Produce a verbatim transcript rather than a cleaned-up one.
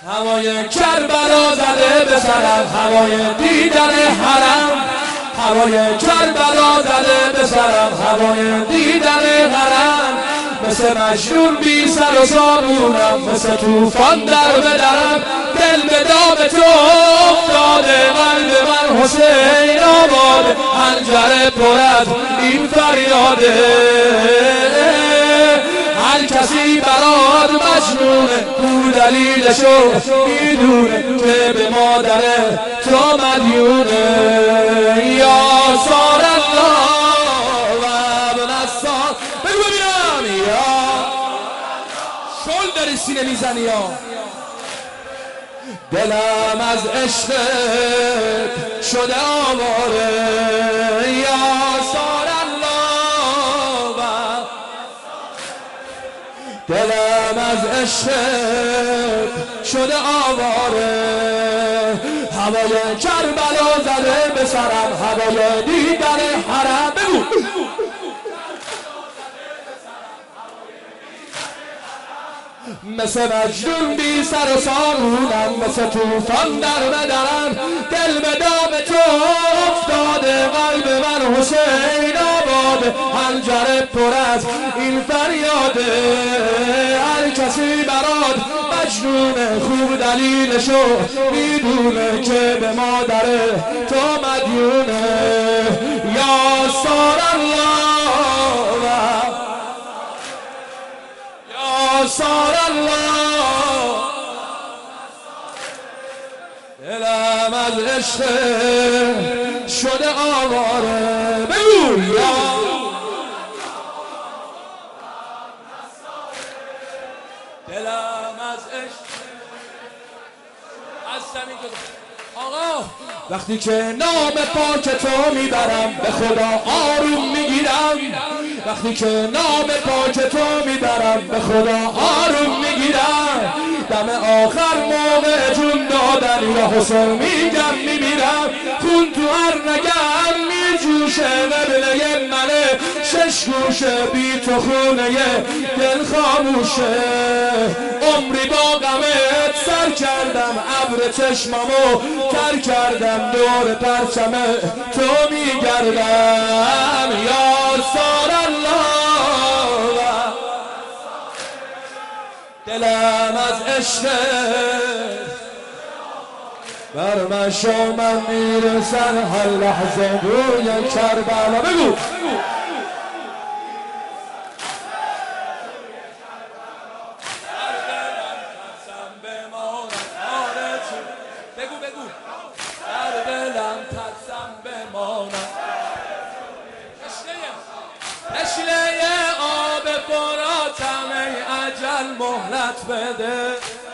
هوای کربلا زده به سرم، هوای دیدن حرم. هوای کربلا زده به سرم، هوای دیدن حرم. مثل مجنون بی سر و سامونم، مثل توفان در بدرم. دل به دام تو افتاده، قلب من حسین آباده. حنجره پر از این فریاده، هر کسی برات مجنونه، او دلیلشو میدونه که به مادر تو مدیونه. یا سار الله و ابن السار. بگو ببینم یا شل داری سینه میزنی. یا دلم از عشقت شده آواره. یا سار الله و دلم از عشقت شده آواره. هوای کربلا زده به سرم، هوای دیدن حرم. بگو مثل مجنون بی سر و سامونم، مثل توفان در بدرم. دل به دام تو افتاده، قلب من حسین آباده. حنجره پر از این فریاده، هر کسی برات مجنونه، خوب دلیلشو میدونه که به مادر تو مدیونه. یا سار الله یا سار الله، دلم از عشق شده آواره. بگو یا دلم از عشق از زمین کده. آقا وقتی که نام پاک تو میبرم، به خدا آروم میگیرم. وقتی که نام پاک تو میبرم، به خدا آروم میگیرم. دم آخر موقع جون دادن یا حسین میگم میمیرم. خون تو هر رگم میجوشه، قبله منه شش گوشه. بی تو خونه دل خاموشه، عمری با غمت سر کردم. ابر چشممو تر کردم، دور پرچم تو میگردم. یا سار الله دلم از عشق بر مشو من میرسن هر لحظه روی کربلا. بگو بگو بگو در دلم ترسم بمانم. تشنه آب فراتم، ای اجل مهلت بده.